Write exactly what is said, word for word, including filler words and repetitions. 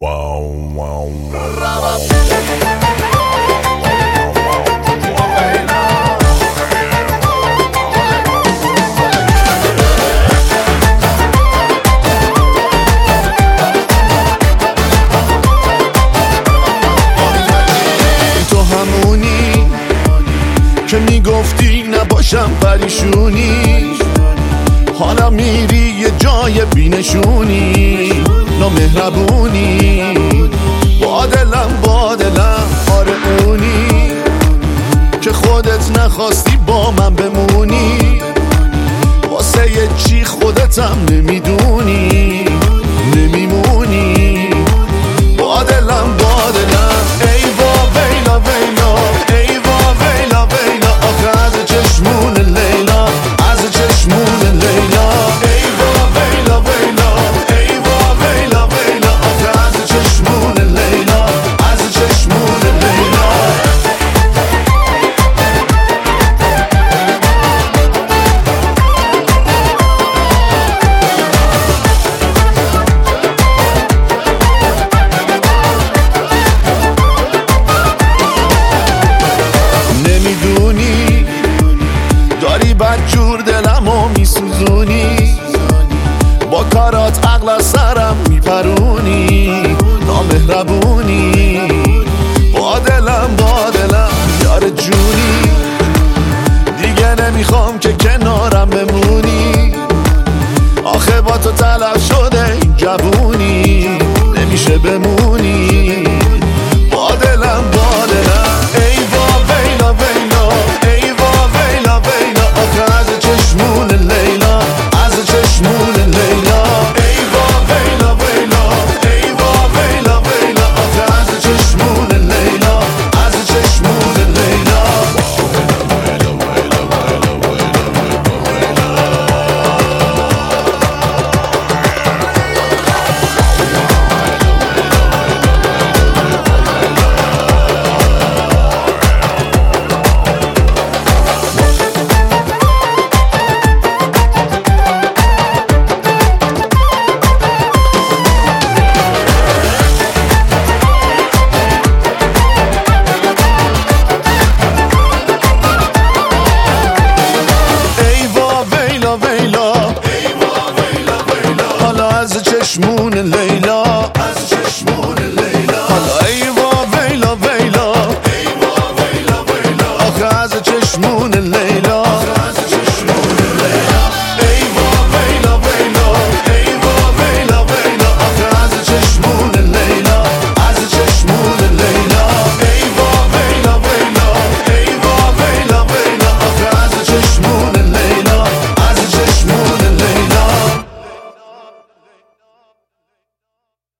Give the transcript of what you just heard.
تو همونی که میگفتی نباشم پریشونی، حالا میری یه جای بینشونی، نامهربونی، با دلم با دلم آره اونی که خودت نخواستی با من بمونی، واسه یه چی خودتم نمیدونی، نمیمونی، با دلم با دلم ای وا ویلا ویلا، ای وا ویلا ویلا، آخه از چشمون لیلا، از چشمون لیلا، ای وا ویلا ویلا، ای وا ویلا ویلا، آخه از چشمون لیلا، از چشمون لیلا. نمیدونی داری بدجور دلمو میسوزونی، با کارات عقل از سرم میپرونی، نامهربونی